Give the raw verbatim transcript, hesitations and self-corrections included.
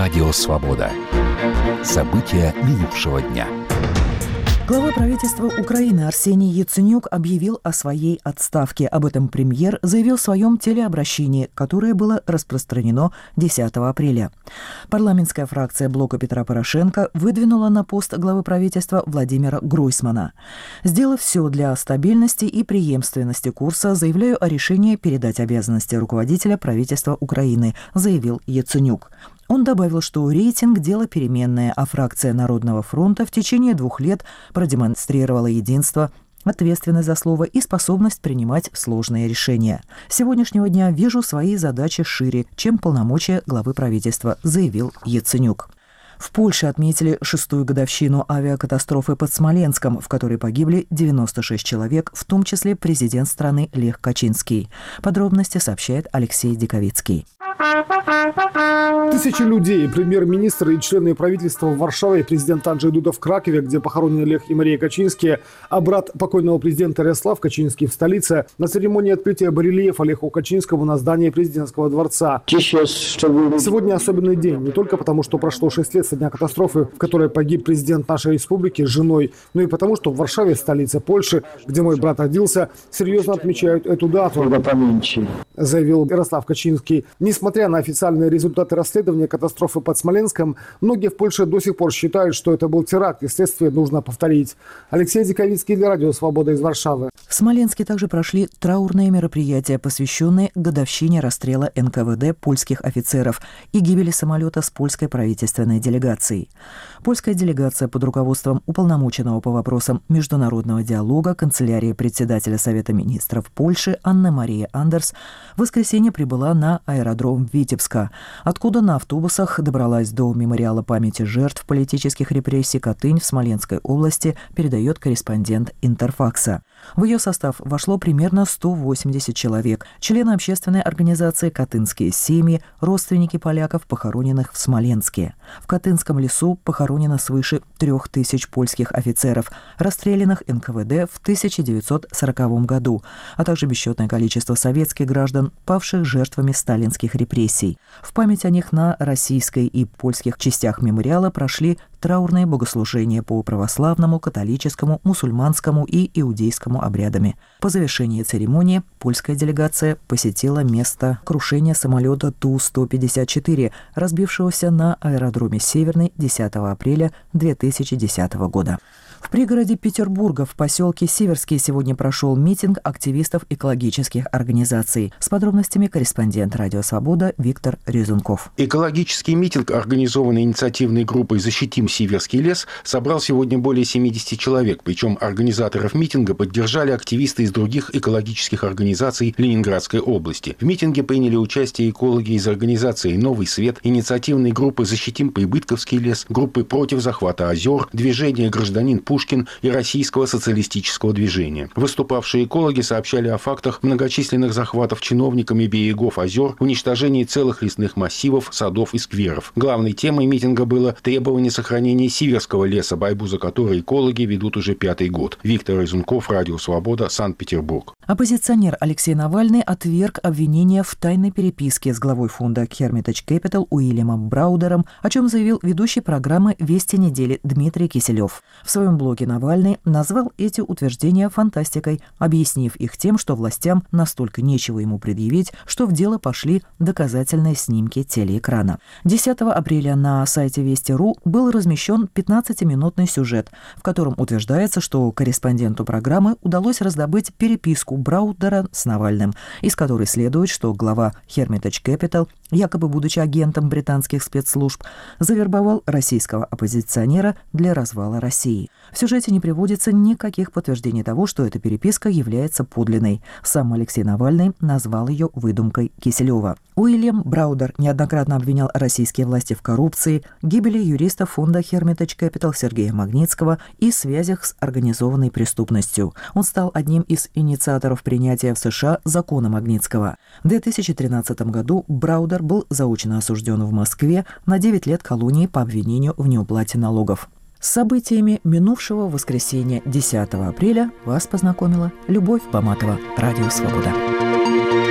Радио «Свобода». События минувшего дня. Глава правительства Украины Арсений Яценюк объявил о своей отставке. Об этом премьер заявил в своем телеобращении, которое было распространено десятого апреля. Парламентская фракция блока Петра Порошенко выдвинула на пост главы правительства Владимира Гройсмана. Сделав все для стабильности и преемственности курса, заявляю о решении передать обязанности руководителя правительства Украины, заявил Яценюк. Он добавил, что рейтинг – дело переменное, а фракция Народного фронта в течение двух лет продемонстрировала единство, ответственность за слово и способность принимать сложные решения. С сегодняшнего дня вижу свои задачи шире, чем полномочия главы правительства, заявил Яценюк. В Польше отметили шестую годовщину авиакатастрофы под Смоленском, в которой погибли девяносто шесть человек, в том числе президент страны Лех Качинский. Подробности сообщает Алексей Диковицкий. Тысячи людей, премьер-министр и члены правительства в Варшаве, президент Анджей Дуда в Кракове, где похоронены Лех и Мария Качинские, а брат покойного президента Ярослав Качинский в столице, на церемонии открытия барельефа Леху Качинскому на здании президентского дворца. Сегодня особенный день, не только потому, что прошло шесть лет со дня катастрофы, в которой погиб президент нашей республики с женой, но и потому, что в Варшаве, столице Польши, где мой брат родился, серьезно отмечают эту дату, заявил Ярослав Качинский. Несмотря на официальные результаты расследования катастрофы под Смоленском, многие в Польше до сих пор считают, что это был теракт, и следствие нужно повторить. Алексей Диковицкий для Радио «Свобода» из Варшавы. В Смоленске также прошли траурные мероприятия, посвященные годовщине расстрела эн ка вэ дэ польских офицеров и гибели самолета с польской правительственной делегацией. Польская делегация под руководством уполномоченного по вопросам международного диалога канцелярии председателя Совета министров Польши Анна-Мария Андерс в воскресенье прибыла на аэродром Витебска, откуда на автобусах добралась до мемориала памяти жертв политических репрессий Катынь в Смоленской области, передает корреспондент Интерфакса. В ее состав вошло примерно сто восемьдесят человек, члены общественной организации «Катынские семьи», родственники поляков, похороненных в Смоленске. В Катынском лесу похоронено свыше трех тысяч польских офицеров, расстрелянных эн ка вэ дэ в тысяча девятьсот сороковом году, а также бесчетное количество советских граждан, павших жертвами сталинских репрессий. В память о них на российской и польских частях мемориала прошли траурные богослужения по православному, католическому, мусульманскому и иудейскому обрядами. По завершении церемонии польская делегация посетила место крушения самолета Ту сто пятьдесят четыре, разбившегося на аэродроме Северный десятого апреля две тысячи десятого года. В пригороде Петербурга в поселке Северский сегодня прошел митинг активистов экологических организаций. С подробностями корреспондент «Радио Свобода» Виктор Резунков. Экологический митинг, организованный инициативной группой «Защитим Северский лес», собрал сегодня более семидесяти человек. Причем организаторов митинга поддержали активисты из других экологических организаций Ленинградской области. В митинге приняли участие экологи из организации «Новый свет», инициативной группы «Защитим Прибытковский лес», группы «Против захвата озер», движения «Гражданин Пушкин» и Российского социалистического движения. Выступавшие экологи сообщали о фактах многочисленных захватов чиновниками берегов озер, уничтожении целых лесных массивов, садов и скверов. Главной темой митинга было требование сохранения северского леса, борьбу за который экологи ведут уже пятый год. Виктор Резунков, Радио Свобода, Санкт-Петербург. Оппозиционер Алексей Навальный отверг обвинения в тайной переписке с главой фонда Hermitage Capital Уильямом Браудером, о чем заявил ведущий программы «Вести недели» Дмитрий Киселев. В своем блоге Навальный назвал эти утверждения фантастикой, объяснив их тем, что властям настолько нечего ему предъявить, что в дело пошли доказательные снимки телеэкрана. десятого апреля на сайте Вести точка ру был размещен пятнадцатиминутный сюжет, в котором утверждается, что корреспонденту программы удалось раздобыть переписку Браудера с Навальным, из которой следует, что глава Hermitage Capital, якобы будучи агентом британских спецслужб, завербовал российского оппозиционера для развала России. В сюжете не приводится никаких подтверждений того, что эта переписка является подлинной. Сам Алексей Навальный назвал ее выдумкой Киселева. Уильям Браудер неоднократно обвинял российские власти в коррупции, гибели юриста фонда Hermitage Capital Сергея Магнитского и связях с организованной преступностью. Он стал одним из инициаторов принятия в США закона Магнитского. В две тысячи тринадцатом году Браудер был заочно осужден в Москве на девять лет колонии по обвинению в неуплате налогов. С событиями минувшего воскресенья десятого апреля вас познакомила Любовь Баматова. Радио «Свобода».